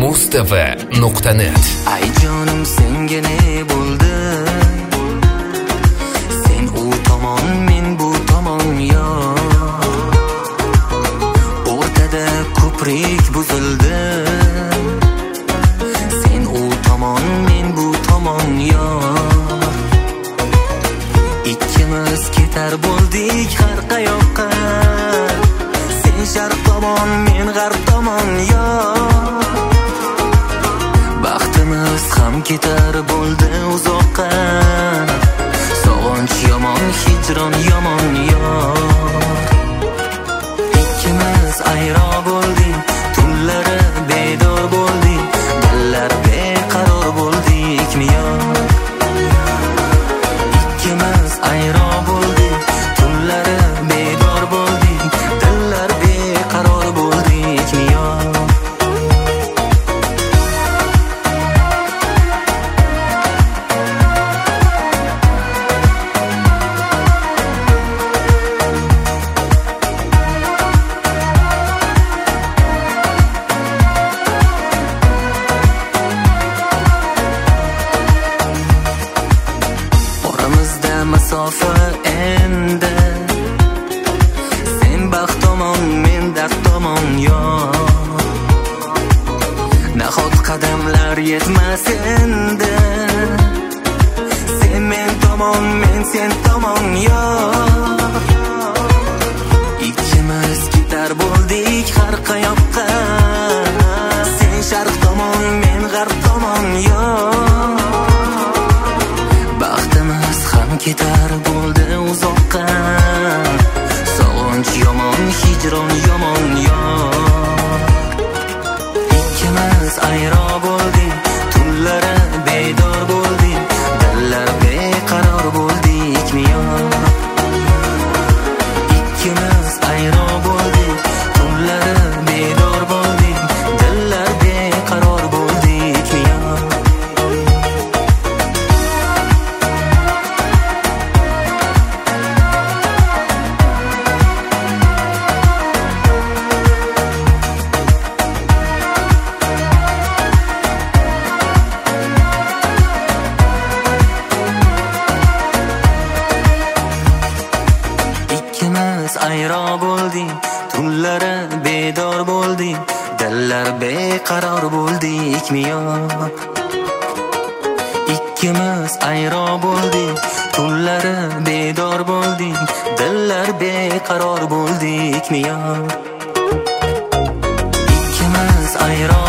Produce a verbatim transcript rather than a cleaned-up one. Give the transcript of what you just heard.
mustafa nuqta net. Ay jonim senga ne bo'ldi? Sen u tomon, men bu tomon yo. O'rtada ko'prik buzildi. Sen u tomon, men bu tomon yo. Ikkimiz ketar bo'ldik har qayoqqa. Sen sharq tomon, men g'arb tomon yo. Baxtimiz ham ketar bo'ldi uzoqqa. Sog'inch yomon, hijron yomon yo. Ikkimiz ayro bo'ldik, tunlari bedor bo'ldik, dillar beqaror bo'ldikmi yo. Ikkimiz ayro bo'ldik, tunlari bedor bo'ldik, dillar beqaror bo'ldikmi yo. Masofa endi. Sen baxt tomon, men dard tomon yo. Nahot qadamlar yetmas endi. Sen men tomon, men sen tomon yo. Ikkimiz ketar bo'ldik har qayoqqa. Sen sharq tomon, men g'arb tomon yo. Ketar bo'ldi uzoqqa. Sog'inch yomon, hijron yomon yo. Ikkimiz ayro bo'ldik, tunlari bedor bo'ldik, dillar beqaror bo'ldikmi yo. Ikkimiz ayro bo'ldik, tunlari bedor bo'ldik, dillar beqaror bo'ldikmi yo. Ayro bo'ldik, tunlari bedor bo'ldik, dillar beqaror bo'ldikmi yo. Ikkimiz ayro bo'ldik, tunlari bedor bo'ldik, dillar beqaror bo'ldikmi yo. Ikkimiz ayro